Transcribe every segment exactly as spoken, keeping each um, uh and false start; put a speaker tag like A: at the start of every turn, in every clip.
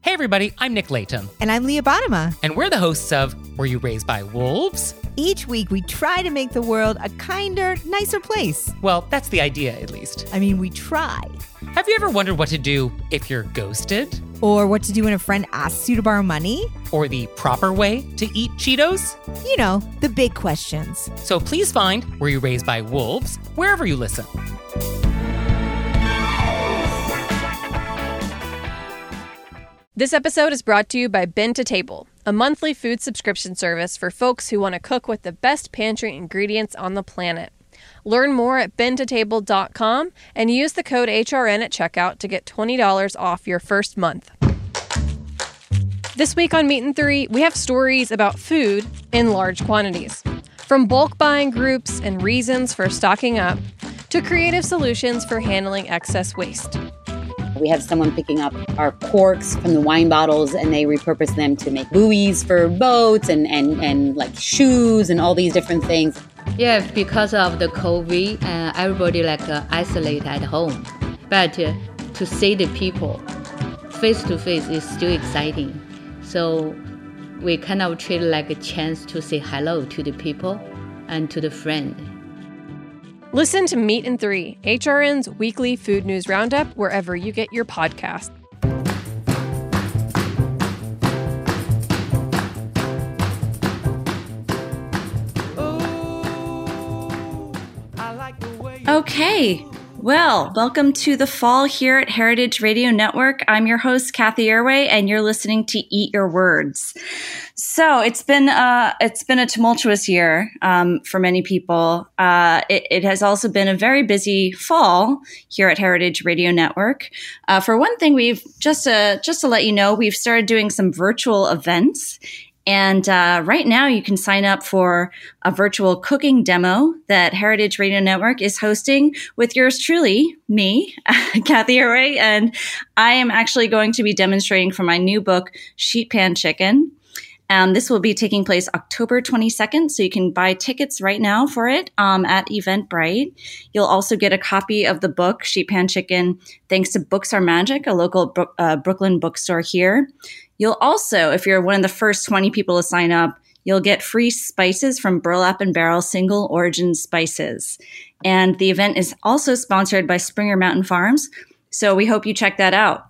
A: Hey everybody, I'm Nick Layton.
B: And I'm Leah Bottima.
A: And we're the hosts of Were You Raised by Wolves?
B: Each week we try to make the world a kinder, nicer place.
A: Well, that's the idea, at least.
B: I mean, we try.
A: Have you ever wondered what to do if you're ghosted?
B: Or what to do when a friend asks you to borrow money?
A: Or the proper way to eat Cheetos?
B: You know, the big questions.
A: So please find Were You Raised by Wolves wherever you listen.
C: This episode is brought to you by Been to Table, a monthly food subscription service for folks who want to cook with the best pantry ingredients on the planet. Learn more at been to table dot com and use the code H R N at checkout to get twenty dollars off your first month. This week on Meat and Three, we have stories about food in large quantities. From bulk buying groups and reasons for stocking up, to creative solutions for handling excess waste.
D: We have someone picking up our corks from the wine bottles and they repurpose them to make buoys for boats and, and, and like shoes and all these different things.
E: Yeah, because of the COVID, uh, everybody like uh, isolate at home. But uh, to see the people face to face is still exciting. So we kind of treat it like a chance to say hello to the people and to the friend.
C: Listen to Meat and Three, H R N's weekly food news roundup, wherever you get your podcast.
F: Okay, well, welcome to the fall here at Heritage Radio Network. I'm your host, Kathy Airway, and you're listening to Eat Your Words. So it's been uh, it's been a tumultuous year um, for many people. Uh, it, it has also been a very busy fall here at Heritage Radio Network. Uh, for one thing, we've just uh, just to let you know, we've started doing some virtual events. And uh, right now you can sign up for a virtual cooking demo that Heritage Radio Network is hosting with yours truly, me, Kathy Airway. And I am actually going to be demonstrating for my new book, Sheet Pan Chicken. Um, this will be taking place October twenty-second, so you can buy tickets right now for it um, at Eventbrite. You'll also get a copy of the book, Sheet Pan Chicken, thanks to Books Are Magic, a local bro- uh, Brooklyn bookstore here. You'll also, if you're one of the first twenty people to sign up, you'll get free spices from Burlap and Barrel Single Origin Spices. And the event is also sponsored by Springer Mountain Farms, so we hope you check that out.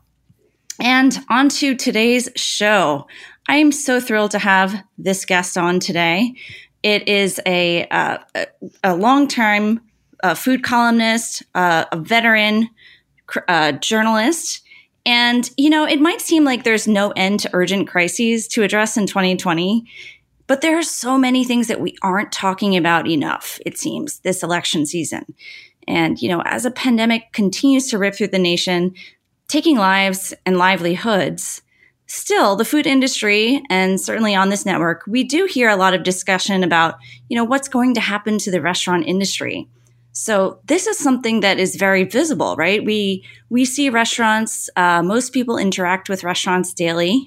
F: And on to today's show. I am so thrilled to have this guest on today. It is a, uh, a long-time uh, food columnist, uh, a veteran uh, journalist. And, you know, it might seem like there's no end to urgent crises to address in twenty twenty, but there are so many things that we aren't talking about enough, it seems, this election season. And, you know, as a pandemic continues to rip through the nation, taking lives and livelihoods, still, the food industry, and certainly on this network, we do hear a lot of discussion about, you know, what's going to happen to the restaurant industry. So this is something that is very visible, right? We we see restaurants, uh, most people interact with restaurants daily.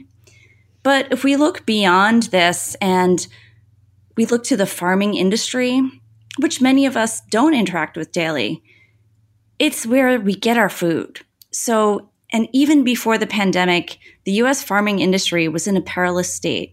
F: But if we look beyond this and we look to the farming industry, which many of us don't interact with daily, it's where we get our food. So, and even before the pandemic, the U S farming industry was in a perilous state.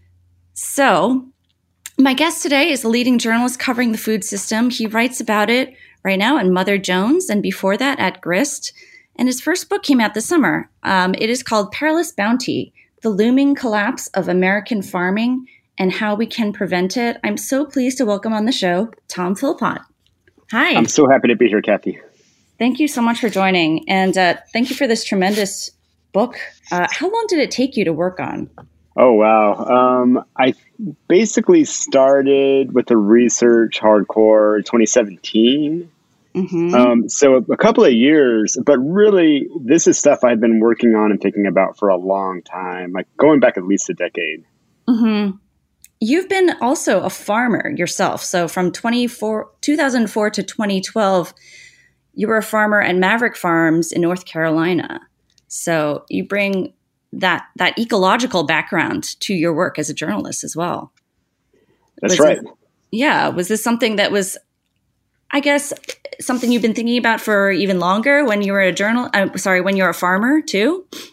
F: So, my guest today is a leading journalist covering the food system. He writes about it right now in Mother Jones and before that at Grist. And his first book came out this summer. Um, it is called Perilous Bounty, The Looming Collapse of American Farming and How We Can Prevent It. I'm so pleased to welcome on the show, Tom Philpott. Hi.
G: I'm so happy to be here, Kathy.
F: Thank you so much for joining. And uh, thank you for this tremendous book. Uh, how long did it take you to work on?
G: Oh, wow. Um, I basically started with the research hardcore twenty seventeen. Mm-hmm. Um, so a couple of years, but really this is stuff I've been working on and thinking about for a long time, like going back at least a decade.
F: Mm-hmm. You've been also a farmer yourself. So from two thousand four to twenty twelve, you were a farmer at Maverick Farms in North Carolina. So you bring that that ecological background to your work as a journalist as well.
G: That's
F: was
G: right.
F: It, yeah. Was this something that was, I guess, something you've been thinking about for even longer when you were a journal? I'm sorry, when you were a farmer too?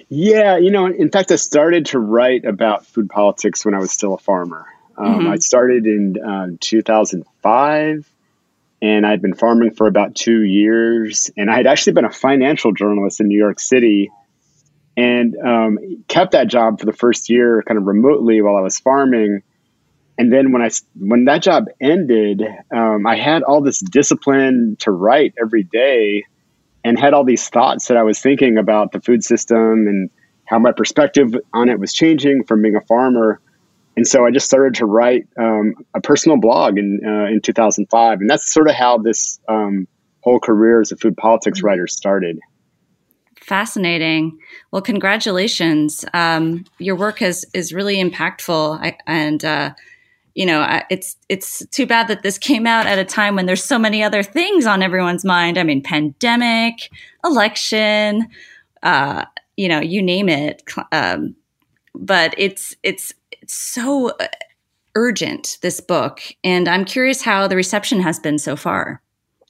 G: Yeah, you know, in fact, I started to write about food politics when I was still a farmer. Um, mm-hmm. I started in uh, two thousand five, and I'd been farming for about two years. And I had actually been a financial journalist in New York City, and um, kept that job for the first year kind of remotely while I was farming. And then when I when that job ended, um, I had all this discipline to write every day, and had all these thoughts that I was thinking about the food system and how my perspective on it was changing from being a farmer. And so I just started to write um, a personal blog in uh, in two thousand five. And that's sort of how this um, whole career as a food politics writer started.
F: Fascinating. Well, congratulations. Um, your work has, is really impactful. I, and, uh, you know, I, it's it's too bad that this came out at a time when there's so many other things on everyone's mind. I mean, pandemic, election, uh, you know, you name it. Um, but it's it's it's so urgent, this book. And I'm curious how the reception has been so far.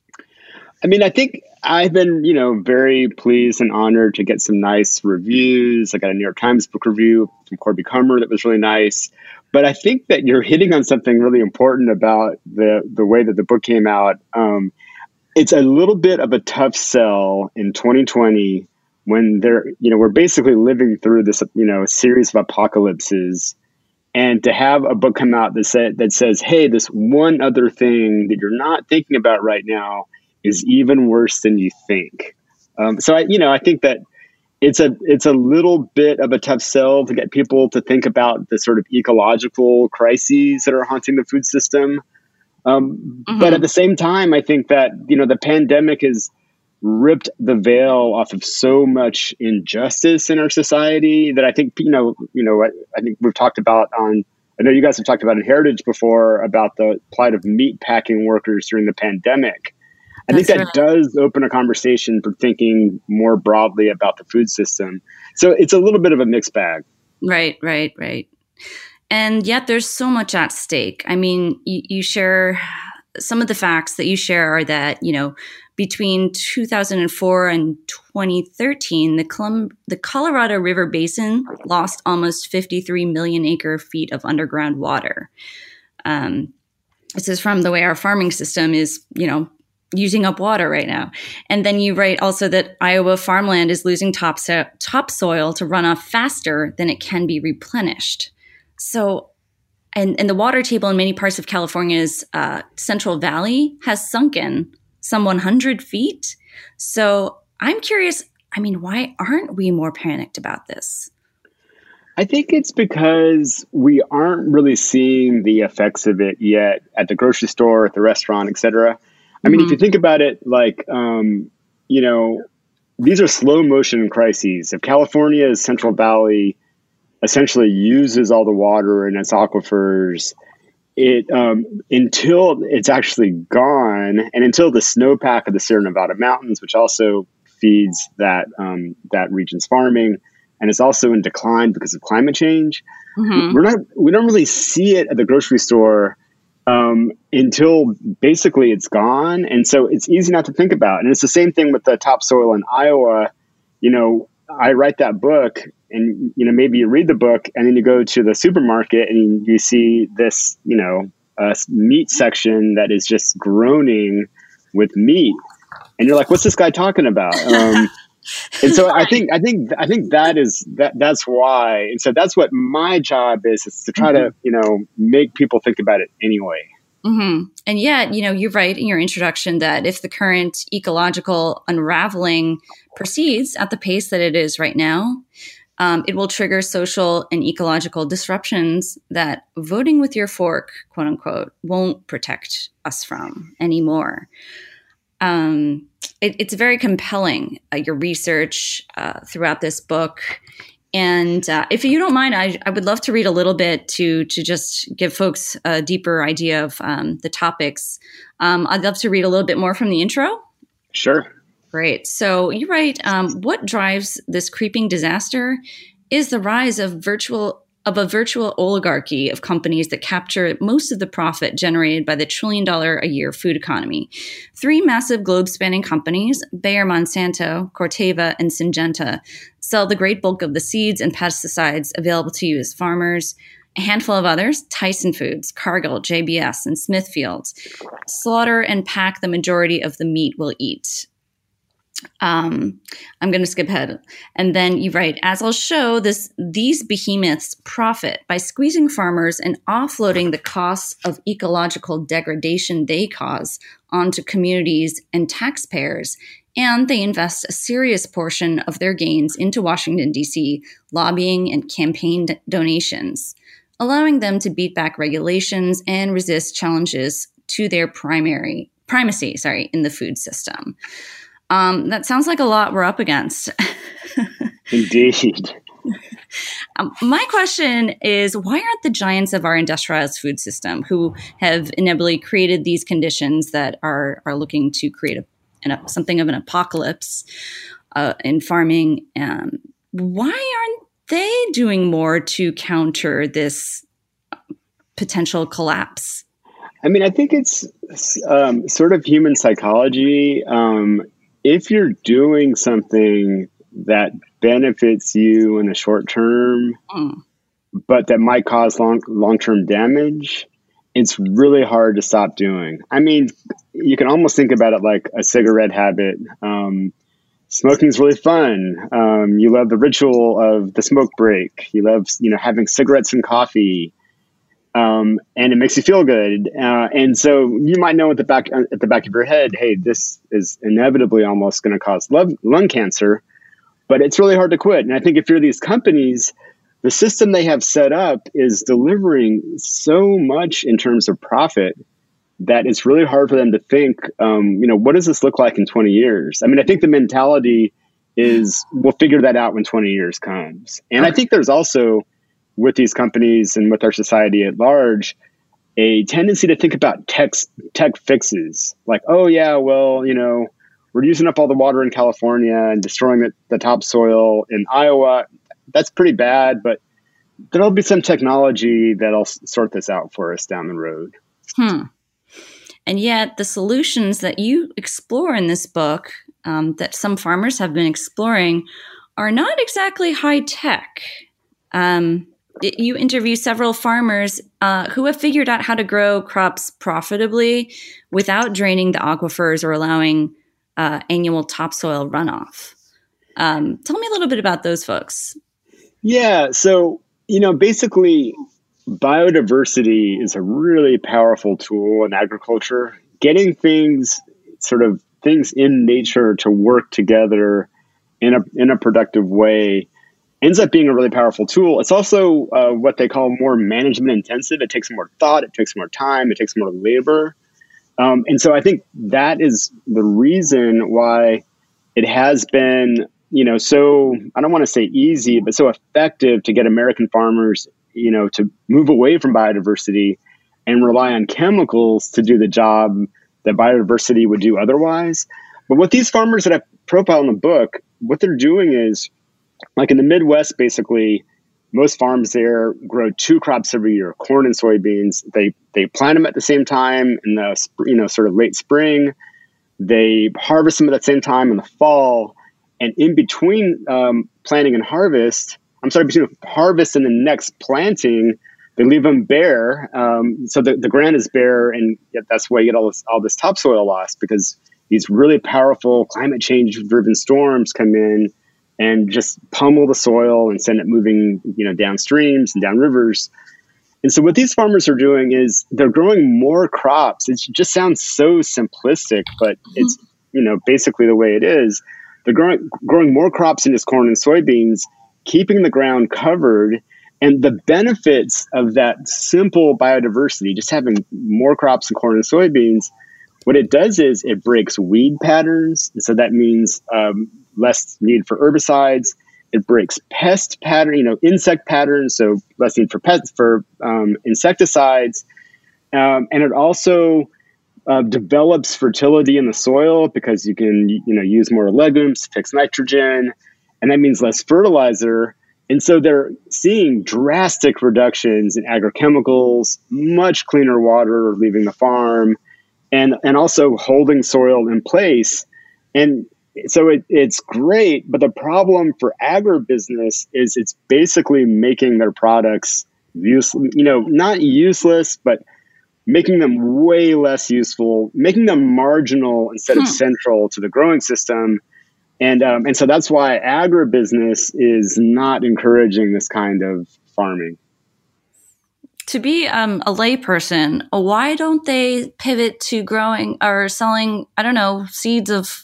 G: I mean, I think I've been, you know, very pleased and honored to get some nice reviews. I got a New York Times book review from Corby Kummer that was really nice. But I think that you're hitting on something really important about the the way that the book came out. Um, it's a little bit of a tough sell in twenty twenty when there, you know, we're basically living through this, you know, series of apocalypses, and to have a book come out that say, that says, hey, this one other thing that you're not thinking about right now is even worse than you think. Um, so I, you know, I think that. It's a it's a little bit of a tough sell to get people to think about the sort of ecological crises that are haunting the food system. Um, mm-hmm. But at the same time, I think that, you know, the pandemic has ripped the veil off of so much injustice in our society that I think, you know, you know, I, I think we've talked about on, I know you guys have talked about in Heritage before about the plight of meat packing workers during the pandemic. I That's think that right. does open a conversation for thinking more broadly about the food system. So it's a little bit of a mixed bag.
F: Right, right, right. And yet there's so much at stake. I mean, you, you share some of the facts that you share are that, you know, between two thousand four and twenty thirteen, the, Colum- the Colorado River Basin lost almost fifty-three million acre feet of underground water. Um, this is from the way our farming system is, you know, using up water right now. And then you write also that Iowa farmland is losing topso- topsoil to run off faster than it can be replenished. So, and, and the water table in many parts of California's uh, Central Valley has sunken some one hundred feet. So I'm curious, I mean, why aren't we more panicked about this?
G: I think it's because we aren't really seeing the effects of it yet at the grocery store, at the restaurant, et cetera. I mean, mm-hmm. if you think about it, like, um, you know, these are slow motion crises. If California's Central Valley essentially uses all the water in its aquifers, it um, until it's actually gone, and until the snowpack of the Sierra Nevada mountains, which also feeds that um, that region's farming, and it's also in decline because of climate change. Mm-hmm. We're not, we don't really see it at the grocery store um, until basically it's gone. And so it's easy not to think about. And it's the same thing with the topsoil in Iowa. You know, I write that book and, you know, maybe you read the book and then you go to the supermarket and you see this, you know, uh, meat section that is just groaning with meat. And you're like, what's this guy talking about? Um, and so I think, I think, I think that is, that that's why. And so that's what my job is, is to try mm-hmm. to, you know, make people think about it anyway.
F: Mm-hmm. And yet, you know, you write in your introduction that if the current ecological unraveling proceeds at the pace that it is right now, um, it will trigger social and ecological disruptions that voting with your fork, quote unquote, won't protect us from anymore. Um, it, it's very compelling, uh, your research uh, throughout this book. And uh, if you don't mind, I, I would love to read a little bit to to just give folks a deeper idea of um, the topics. Um, I'd love to read a little bit more from the intro.
G: Sure.
F: Great. So you write, um, what drives this creeping disaster is the rise of virtual of a virtual oligarchy of companies that capture most of the profit generated by the trillion dollar a year food economy. Three massive globe-spanning companies, Bayer Monsanto, Corteva, and Syngenta, sell the great bulk of the seeds and pesticides available to you as farmers. A handful of others, Tyson Foods, Cargill, J B S, and Smithfield, slaughter and pack the majority of the meat we'll eat. Um, I'm going to skip ahead. And then you write, as I'll show, this these behemoths profit by squeezing farmers and offloading the costs of ecological degradation they cause onto communities and taxpayers. And they invest a serious portion of their gains into Washington, D C, lobbying and campaign d- donations, allowing them to beat back regulations and resist challenges to their primary primacy, sorry, in the food system. Um, that sounds like a lot we're up against.
G: Indeed.
F: Um, my question is, why aren't the giants of our industrialized food system, who have inevitably created these conditions that are are looking to create a, an, something of an apocalypse uh, in farming, um, why aren't they doing more to counter this potential collapse?
G: I mean, I think it's um, sort of human psychology. Um, if you're doing something that benefits you in the short term, mm. but that might cause long, long-term damage, it's really hard to stop doing. I mean, you can almost think about it like a cigarette habit. Um, smoking is really fun. Um, you love the ritual of the smoke break. You love, you know, having cigarettes and coffee. Um, and it makes you feel good. Uh, and so you might know at the back, at the back of your head, hey, this is inevitably almost going to cause lung, lung cancer, but it's really hard to quit. And I think if you're these companies, the system they have set up is delivering so much in terms of profit that it's really hard for them to think, um, you know, what does this look like in twenty years? I mean, I think the mentality is we'll figure that out when twenty years comes. And okay. I think there's also, with these companies and with our society at large, a tendency to think about tech, tech fixes. Like, oh, yeah, well, you know, we're using up all the water in California and destroying the, the topsoil in Iowa. That's pretty bad, but there'll be some technology that'll sort this out for us down the road.
F: Hmm. And yet the solutions that you explore in this book, um, that some farmers have been exploring, are not exactly high tech. Um, You interview several farmers uh, who have figured out how to grow crops profitably without draining the aquifers or allowing uh, annual topsoil runoff. Um, tell me a little bit about those folks.
G: Yeah. So, you know, basically, biodiversity is a really powerful tool in agriculture. Getting things, sort of things in nature to work together in a in a productive way ends up being a really powerful tool. It's also uh, what they call more management intensive. It takes more thought, it takes more time, it takes more labor. Um, and so I think that is the reason why it has been, you know, so, I don't want to say easy, but so effective to get American farmers, you know, to move away from biodiversity and rely on chemicals to do the job that biodiversity would do otherwise. But what these farmers that I profile in the book, what they're doing is, like in the Midwest, basically, most farms there grow two crops every year, corn and soybeans. They they plant them at the same time in the, you know, sort of late spring. They harvest them at the same time in the fall. And in between um, planting and harvest, I'm sorry, between harvest and the next planting, they leave them bare. Um, so the, the ground is bare, and that's why you get all this, all this topsoil loss, because these really powerful climate change-driven storms come in and just pummel the soil and send it moving, you know, down streams and down rivers. And so what these farmers are doing is they're growing more crops. It just sounds so simplistic, but it's, you know, basically the way it is. They're growing, growing more crops in this corn and soybeans, keeping the ground covered. And the benefits of that simple biodiversity, just having more crops in corn and soybeans, what it does is it breaks weed patterns. And so that means um, less need for herbicides. It breaks pest pattern, you know, insect patterns. So less need for pests, for um, insecticides. Um, and it also uh, develops fertility in the soil because you can, you know, use more legumes to fix nitrogen. And that means less fertilizer. And so they're seeing drastic reductions in agrochemicals, much cleaner water leaving the farm, and, and also holding soil in place. And so it, it's great, but the problem for agribusiness is it's basically making their products useless, you know, not useless, but making them way less useful, making them marginal instead hmm. of central to the growing system. And um, and so that's why agribusiness is not encouraging this kind of farming.
F: To be um, a layperson, why don't they pivot to growing or selling, I don't know, seeds of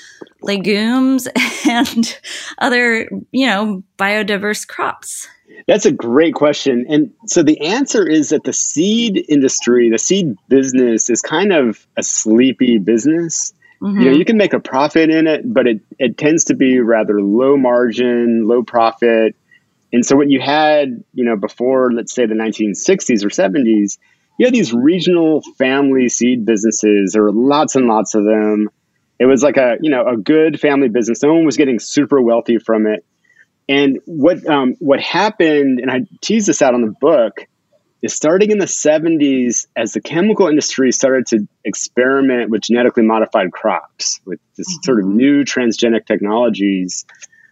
F: legumes and other, you know, biodiverse crops?
G: That's a great question. And so the answer is that the seed industry, the seed business is kind of a sleepy business. Mm-hmm. You know, you can make a profit in it, but it, it tends to be rather low margin, low profit. And so what you had, you know, before, let's say the nineteen sixties or seventies, you had these regional family seed businesses. There were lots and lots of them. It was like a, you know, a good family business. No one was getting super wealthy from it. And what um, what happened, and I tease this out on the book, is starting in the seventies, as the chemical industry started to experiment with genetically modified crops, with this mm-hmm. sort of new transgenic technologies,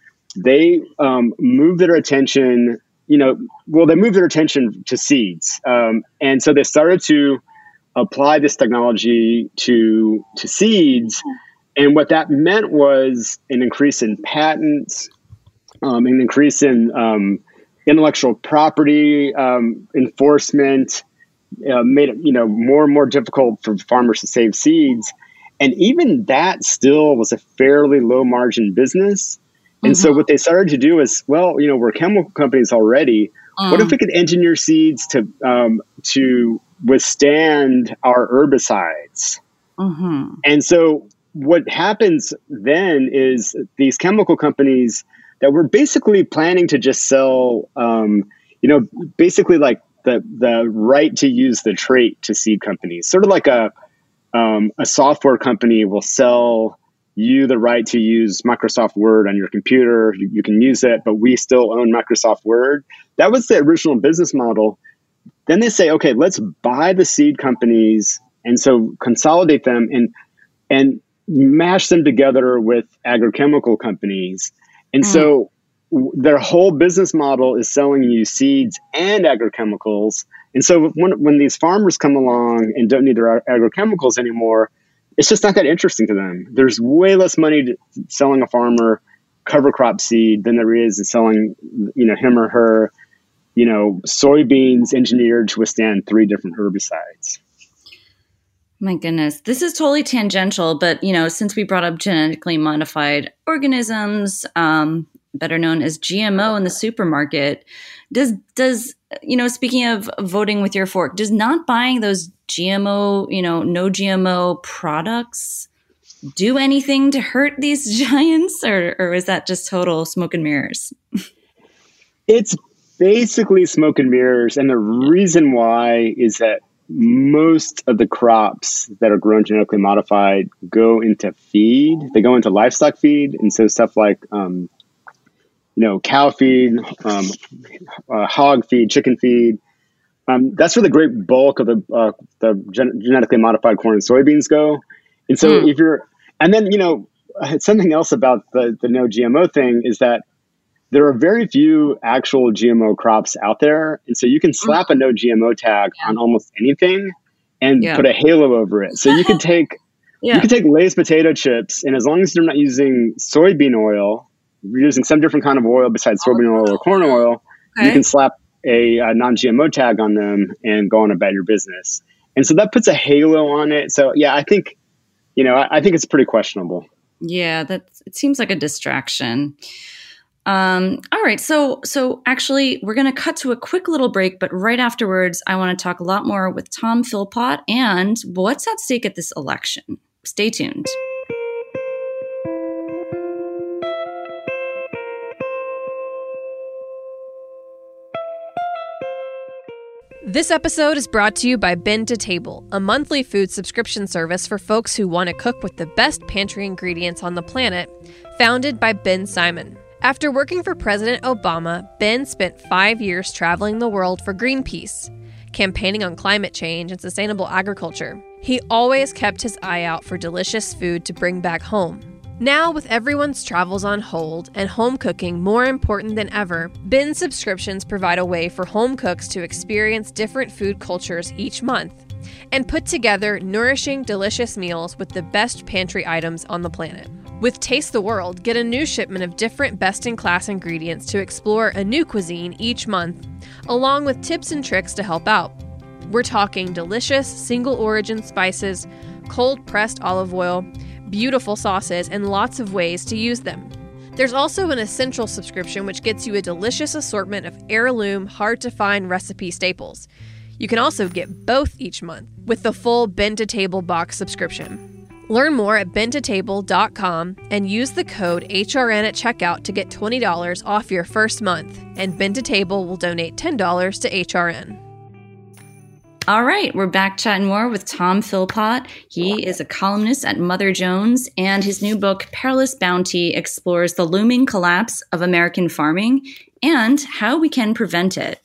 G: they um, moved their attention, you know, well, they moved their attention to seeds. Um, and so they started to apply this technology to to seeds. And what that meant was an increase in patents, um, an increase in um, intellectual property um, enforcement, uh, made it, you know, more and more difficult for farmers to save seeds. And even that still was a fairly low margin business. And mm-hmm. so what they started to do is, well, you know, we're chemical companies already. Mm. What if we could engineer seeds to um, to withstand our herbicides? Mm-hmm. And so what happens then is these chemical companies that were basically planning to just sell, um, you know, basically like the the right to use the trait to seed companies, sort of like a um, a software company will sell you the right to use Microsoft Word on your computer. You, you can use it, but we still own Microsoft Word. That was the original business model. Then they say, okay, let's buy the seed companies, and so consolidate them and and mash them together with agrochemical companies. And mm. so w- their whole business model is selling you seeds and agrochemicals. And so when, when these farmers come along and don't need their agrochemicals anymore, it's just not that interesting to them. There's way less money to selling a farmer cover crop seed than there is in selling, you know, him or her, you know, soybeans engineered to withstand three different herbicides.
F: My goodness, this is totally tangential, but, you know, since we brought up genetically modified organisms, um, better known as G M O in the supermarket, does, does, you know, speaking of voting with your fork, does not buying those G M O, you know, no G M O products do anything to hurt these giants, or, or is that just total smoke and mirrors?
G: It's basically smoke and mirrors. And the reason why is that most of the crops that are grown genetically modified go into feed. They go into livestock feed. And so stuff like, um, you know, cow feed, um, uh, hog feed, chicken feed. Um, that's where the great bulk of the, uh, the gen- genetically modified corn and soybeans go. And so mm. if you're, and then, you know, something else about the, the no G M O thing is that there are very few actual G M O crops out there. And so you can slap a no G M O tag yeah. on almost anything and yeah. put a halo over it. So you can take yeah. you can take Lay's potato chips, and as long as you're not using soybean oil, you're using some different kind of oil besides soybean oil or corn oil, okay. you can slap a, a non-G M O tag on them and go on about your business. And so that puts a halo on it. So yeah, I think, you know, I, I think it's pretty questionable.
F: Yeah, that it seems like a distraction. Um, all right. So, so actually we're going to cut to a quick little break, but right afterwards, I want to talk a lot more with Tom Philpott and what's at stake at this election. Stay tuned.
C: This episode is brought to you by Bin to Table, a monthly food subscription service for folks who want to cook with the best pantry ingredients on the planet, founded by Ben Simon. After working for President Obama, Ben spent five years traveling the world for Greenpeace, campaigning on climate change and sustainable agriculture. He always kept his eye out for delicious food to bring back home. Now, with everyone's travels on hold and home cooking more important than ever, Ben's subscriptions provide a way for home cooks to experience different food cultures each month and put together nourishing, delicious meals with the best pantry items on the planet. With Taste the World, get a new shipment of different best-in-class ingredients to explore a new cuisine each month, along with tips and tricks to help out. We're talking delicious single-origin spices, cold-pressed olive oil, beautiful sauces, and lots of ways to use them. There's also an essential subscription which gets you a delicious assortment of heirloom, hard-to-find recipe staples. You can also get both each month with the full Ben to Table box subscription. Learn more at ben to table dot com and use the code H R N at checkout to get twenty dollars off your first month, and Ben to Table will donate ten dollars to H R N.
F: All right, we're back chatting more with Tom Philpott. He is a columnist at Mother Jones, and his new book, Perilous Bounty, explores the looming collapse of American farming and how we can prevent it.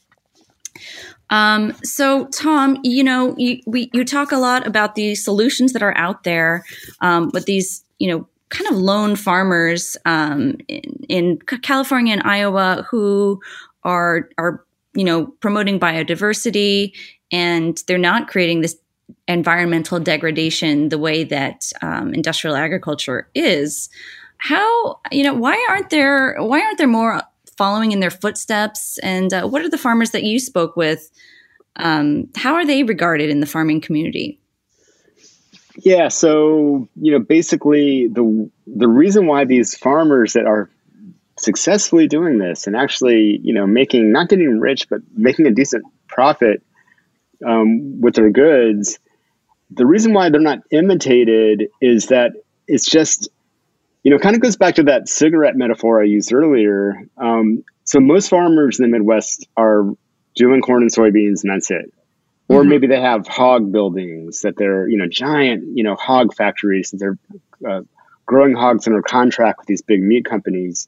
F: Um, so, Tom, you know, you, we, you talk a lot about the solutions that are out there, um, with these, you know, kind of lone farmers um, in, in California and Iowa who are, are, you know, promoting biodiversity, and they're not creating this environmental degradation the way that um, industrial agriculture is. How, you know, why aren't there, why aren't there more following in their footsteps? And uh, what are the farmers that you spoke with? Um, how are they regarded in the farming community?
G: Yeah, so, you know, basically the the reason why these farmers that are successfully doing this and actually, you know, making, not getting rich, but making a decent profit um, with their goods, the reason why they're not imitated is that it's just, you know, kind of goes back to that cigarette metaphor I used earlier. Um, so most farmers in the Midwest are doing corn and soybeans, and that's it. Or mm-hmm. maybe they have hog buildings that they're, you know, giant, you know, hog factories that they're uh, growing hogs under contract with these big meat companies.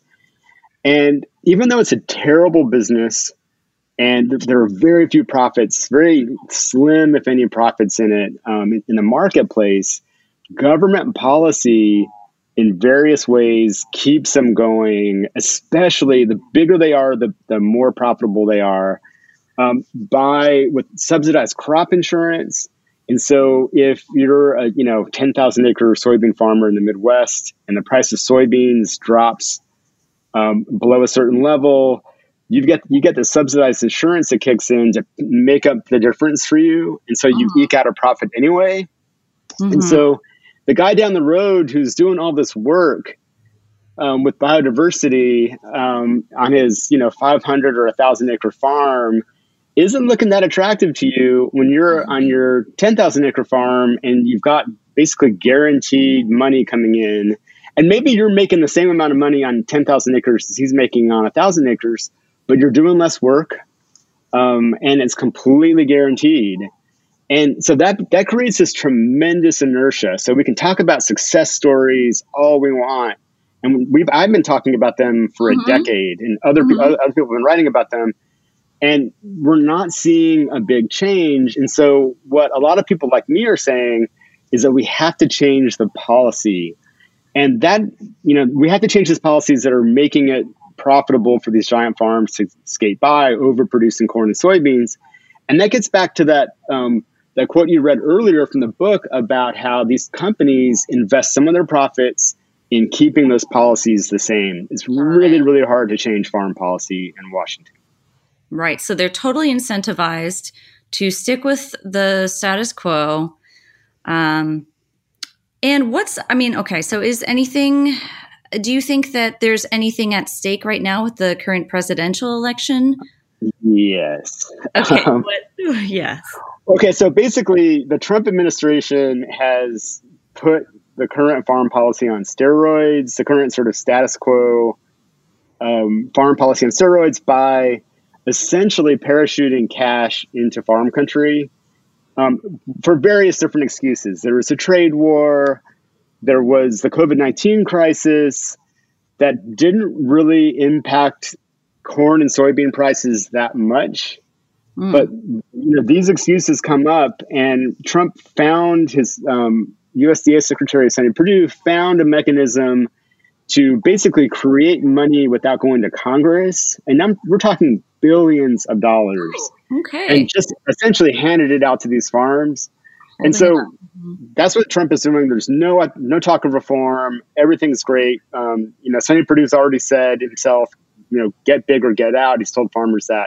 G: And even though it's a terrible business and there are very few profits, very slim, if any, profits in it, um, in, in the marketplace, government policy in various ways keeps them going, especially the bigger they are, the, the more profitable they are, um, by with subsidized crop insurance. And so if you're a, you know, ten thousand acre soybean farmer in the Midwest and the price of soybeans drops um, below a certain level, you get you get the subsidized insurance that kicks in to make up the difference for you. And so you oh. eke out a profit anyway. Mm-hmm. And so the guy down the road who's doing all this work um, with biodiversity um, on his, you know, five hundred or one thousand acre farm isn't looking that attractive to you when you're on your ten thousand acre farm and you've got basically guaranteed money coming in. And maybe you're making the same amount of money on ten thousand acres as he's making on one thousand acres, but you're doing less work um, and it's completely guaranteed. And so that that creates this tremendous inertia. So we can talk about success stories all we want. And we've I've been talking about them for mm-hmm. a decade, and other, mm-hmm. other other people have been writing about them. And we're not seeing a big change. And so what a lot of people like me are saying is that we have to change the policy. And that, you know, we have to change these policies that are making it profitable for these giant farms to skate by, overproducing corn and soybeans. And that gets back to that um, that quote you read earlier from the book about how these companies invest some of their profits in keeping those policies the same. It's really, really hard to change farm policy in Washington.
F: Right. So they're totally incentivized to stick with the status quo. Um, and what's, I mean, okay, so is anything, do you think that there's anything at stake right now with the current presidential election?
G: Yes.
F: Okay.
G: Um,
F: what, yes.
G: Okay. So basically the Trump administration has put the current farm policy on steroids, the current sort of status quo um, farm policy on steroids by essentially parachuting cash into farm country um, for various different excuses. There was a trade war. There was the COVID nineteen crisis. that didn't really impact corn and soybean prices that much. Mm. But you know, these excuses come up, and Trump found his um, U S D A Secretary Sonny Perdue found a mechanism to basically create money without going to Congress. And I'm, we're talking billions of dollars.
F: Oh, okay.
G: And just essentially handed it out to these farms. Holding and so that's what Trump is doing. There's no no talk of reform. Everything's great. Um, you know, Sonny Perdue's already said himself, you know, get big or get out. He's told farmers that.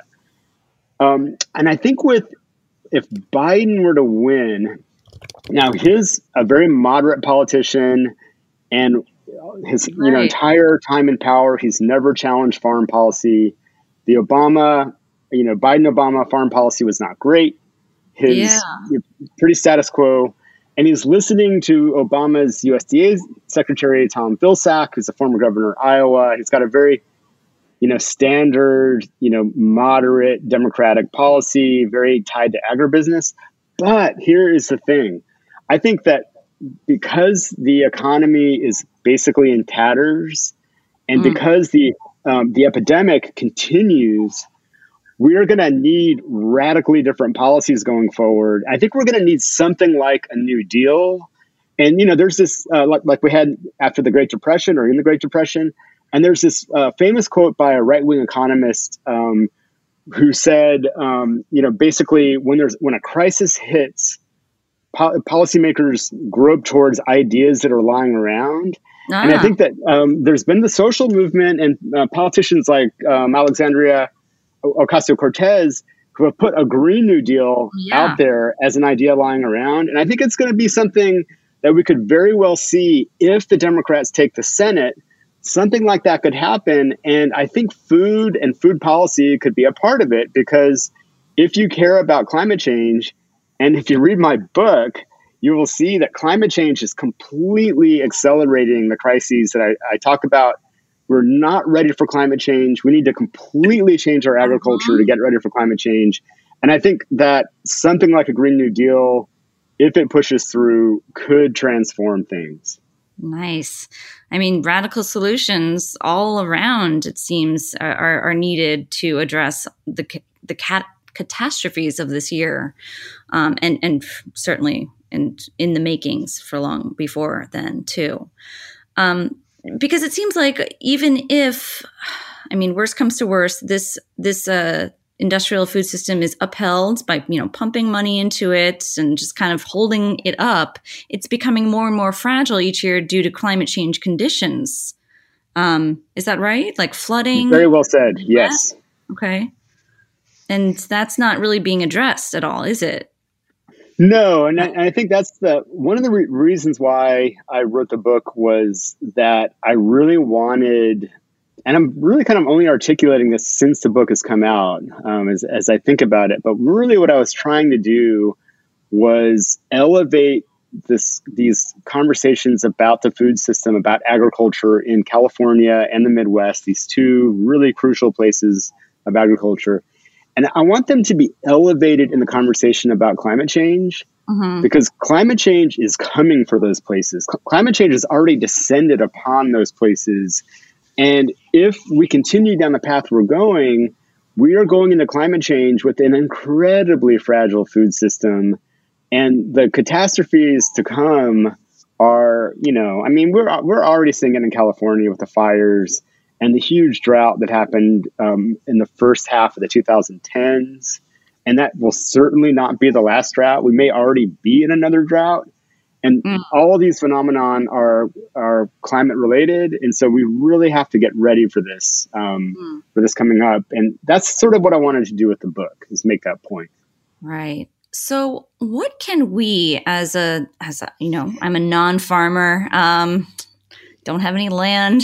G: Um, and I think with if Biden were to win, now he's a very moderate politician, and his right. you know entire time in power, he's never challenged foreign policy. The Obama, you know, Biden-Obama foreign policy was not great. His
F: yeah.
G: pretty status quo. And he's listening to Obama's U S D A Secretary, Tom Vilsack, who's a former governor of Iowa. He's got a very, you know, standard, you know, moderate Democratic policy, very tied to agribusiness. But here is the thing. I think that because the economy is basically in tatters, and mm. because the um, the epidemic continues, we are going to need radically different policies going forward. I think we're going to need something like a New Deal. And, you know, there's this, uh, like, like we had after the Great Depression or in the Great Depression, and there's this uh, famous quote by a right-wing economist um, who said, um, you know, basically when there's when a crisis hits, po- policymakers grope towards ideas that are lying around. Ah. And I think that um, there's been the social movement, and uh, politicians like um, Alexandria Ocasio-Cortez who have put a Green New Deal yeah. out there as an idea lying around. And I think it's going to be something that we could very well see if the Democrats take the Senate. Something like that could happen. And I think food and food policy could be a part of it, because if you care about climate change, and if you read my book, you will see that climate change is completely accelerating the crises that I, I talk about. We're not ready for climate change. We need to completely change our agriculture uh-huh. to get ready for climate change. And I think that something like a Green New Deal, if it pushes through, could transform things.
F: Nice. I mean, radical solutions all around, it seems, are, are needed to address the the cat, catastrophes of this year, um, and and certainly in in the makings for long before then too. Um, Because it seems like even if, I mean, worst comes to worst, this this uh, industrial food system is upheld by, you know, pumping money into it and just kind of holding it up, it's becoming more and more fragile each year due to climate change conditions. Um, is that right? Like flooding?
G: Very well said. Yes.
F: Okay. And that's not really being addressed at all, is it?
G: No, and I, and I think that's the one of the re- reasons why I wrote the book was that I really wanted, and I'm really kind of only articulating this since the book has come out, um, as, as I think about it. But really, what I was trying to do was elevate this these conversations about the food system, about agriculture in California and the Midwest, these two really crucial places of agriculture. And I want them to be elevated in the conversation about climate change, mm-hmm. because climate change is coming for those places. C- climate change has already descended upon those places. And if we continue down the path we're going, we are going into climate change with an incredibly fragile food system. And the catastrophes to come are, you know, I mean, we're we're already seeing it in California with the fires and the huge drought that happened um, in the first half of the twenty tens. And that will certainly not be the last drought. We may already be in another drought. And mm. all these phenomenon are are climate related. And so we really have to get ready for this, um, mm. for this coming up. And that's sort of what I wanted to do with the book, is make that point.
F: Right. So what can we as a, as a, you know, I'm a non-farmer, um, don't have any land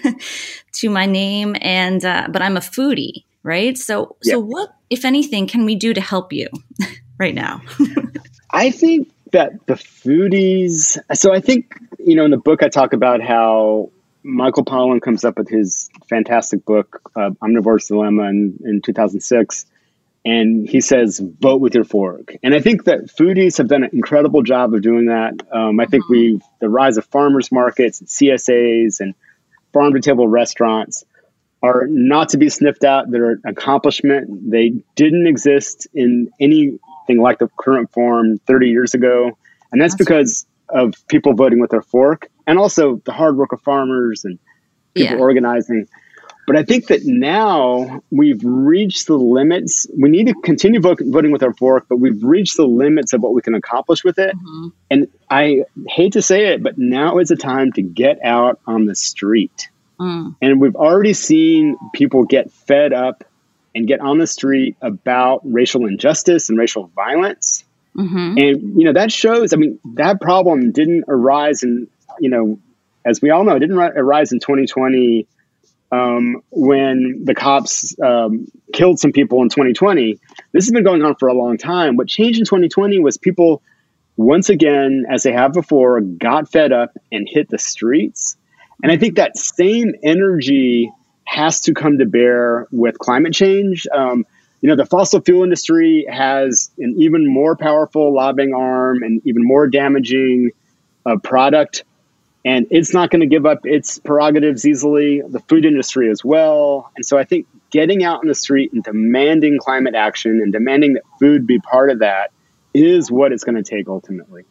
F: to my name, and uh, but I'm a foodie, right? So, yep. so what, if anything, can we do to help you right now?
G: I think that the foodies. So I think, you know, in the book I talk about how Michael Pollan comes up with his fantastic book, uh, Omnivore's Dilemma, in, in two thousand six, and he says, "Vote with your fork." And I think that foodies have done an incredible job of doing that. Um, I think we the rise of farmers markets and C S As and farm-to-table restaurants are not to be sniffed at. They're an accomplishment. They didn't exist in anything like the current form thirty years ago. And that's, that's because right. of people voting with their fork, and also the hard work of farmers and people yeah. organizing. But I think that now we've reached the limits. We need to continue vo- voting with our fork, but we've reached the limits of what we can accomplish with it. Mm-hmm. And I hate to say it, but now is the time to get out on the street. Mm. And we've already seen people get fed up and get on the street about racial injustice and racial violence. Mm-hmm. And, you know, that shows, I mean, that problem didn't arise in, you know, as we all know, it didn't arise in twenty twenty um, when the cops um, killed some people in twenty twenty. This has been going on for a long time. What changed in twenty twenty was people, once again, as they have before, got fed up and hit the streets. And I think that same energy has to come to bear with climate change. Um, you know, the fossil fuel industry has an even more powerful lobbying arm and even more damaging uh, product. And it's not going to give up its prerogatives easily, the food industry as well. And so I think getting out in the street and demanding climate action and demanding that food be part of that is what it's going to take ultimately.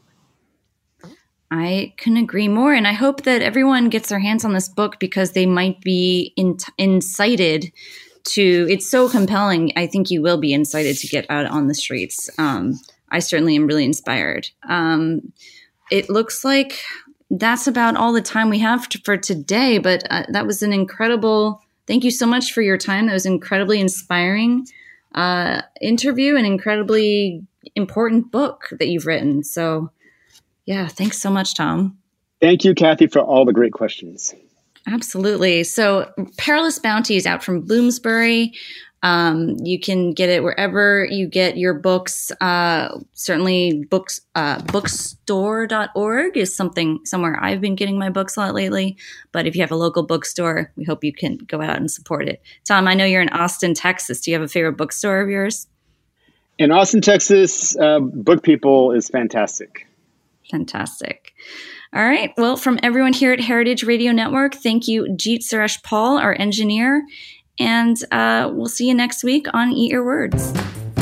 F: I couldn't agree more. And I hope that everyone gets their hands on this book because they might be in, incited to, it's so compelling. I think you will be incited to get out on the streets. Um, I certainly am really inspired. Um, it looks like that's about all the time we have to, for today, but uh, that was an incredible, thank you so much for your time. That was an incredibly inspiring uh, interview, an incredibly important book that you've written. So yeah, thanks so much, Tom.
G: Thank you, Kathy, for all the great questions.
F: Absolutely. So Perilous Bounty is out from Bloomsbury. Um, you can get it wherever you get your books. Uh, certainly books, uh, bookstore dot org is something somewhere I've been getting my books a lot lately. But if you have a local bookstore, we hope you can go out and support it. Tom, I know you're in Austin, Texas. Do you have a favorite bookstore of yours?
G: In Austin, Texas, uh, Book People is fantastic.
F: Fantastic. All right. Well, from everyone here at Heritage Radio Network, thank you, Jeet Suresh Paul, our engineer. And uh, we'll see you next week on Eat Your Words.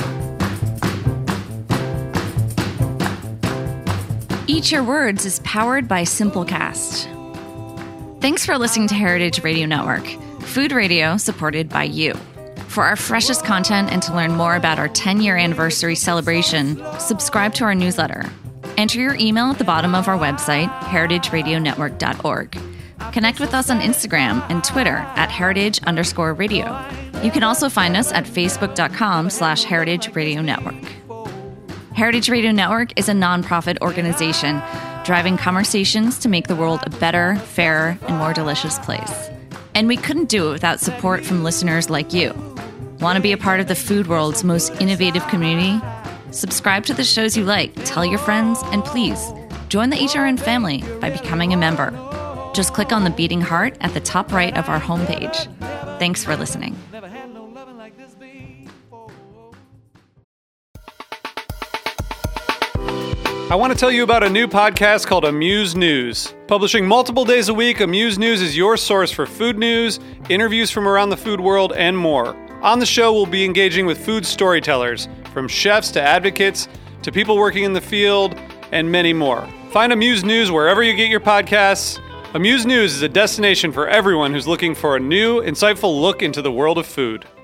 H: Eat Your Words is powered by Simplecast. Thanks for listening to Heritage Radio Network, food radio supported by you. For our freshest content and to learn more about our ten-year anniversary celebration, subscribe to our newsletter. Enter your email at the bottom of our website, heritage radio network dot org. Connect with us on Instagram and Twitter at heritage underscore radio. You can also find us at facebook.com slash heritage radio network. Heritage Radio Network is a nonprofit organization driving conversations to make the world a better, fairer, and more delicious place. And we couldn't do it without support from listeners like you. Want to be a part of the food world's most innovative community? Subscribe to the shows you like, tell your friends, and please join the H R N family by becoming a member. Just click on the beating heart at the top right of our homepage. Thanks for listening.
I: I want to tell you about a new podcast called Amuse News. Publishing multiple days a week, Amuse News is your source for food news, interviews from around the food world, and more. On the show, we'll be engaging with food storytellers, from chefs to advocates to people working in the field, and many more. Find Amuse News wherever you get your podcasts. Amuse News is a destination for everyone who's looking for a new, insightful look into the world of food.